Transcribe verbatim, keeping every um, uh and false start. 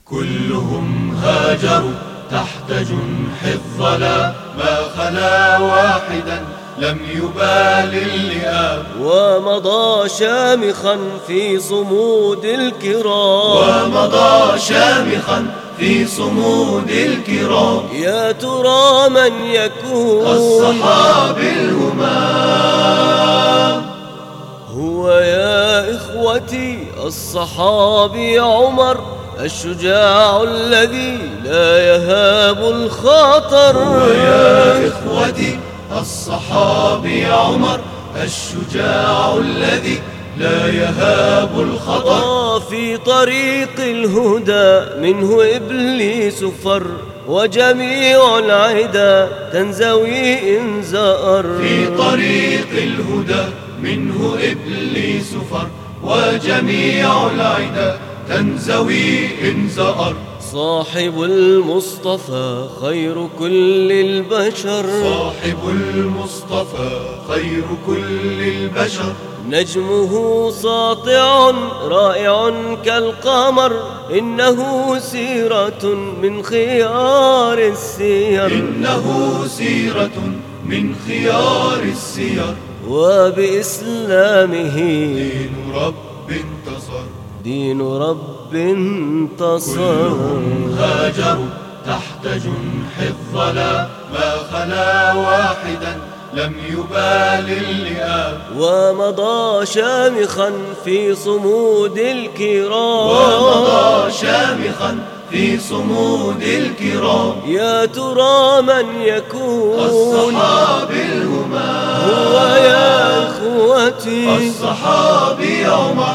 كلهم هاجروا تحت جنح الظلا، ما خلا واحدا لم يبال اللئام. ومضى شامخا في صمود الكرام، ومضى شامخا في صمود الكرام. يا ترى من يكون الصحابي الهمام؟ هو يا إخوتي الصحابي عمر، الشجاع الذي لا يهاب الخطر. هو يا إخوتي الصحابي عمر، الشجاع الذي لا يهاب الخطر. في طريق الهدى منه إبليس فر، وجميع العدا تنزوي إن زأر. في طريق الهدى منه إبليس فر، وجميع العدا تنزوي إن زأر. صاحب المصطفى خير كل البشر، صاحب المصطفى خير كل البشر. نجمه ساطع رائع كالقمر، إنه سيرة من خيار السير. إنه سيرة من خيار السير. وبإسلامه دين رب انتصر. دين رب انتصر. كلهم هاجروا تحت جنح الظلا، ما خلا واحدا لم يبال اللئام. ومضى شامخا في صمود الكرام. ومضى شامخا في صمود الكرام. يا ترى من يكون الصحابي الهمام؟ هو يا إخوتي الصحابي عمر.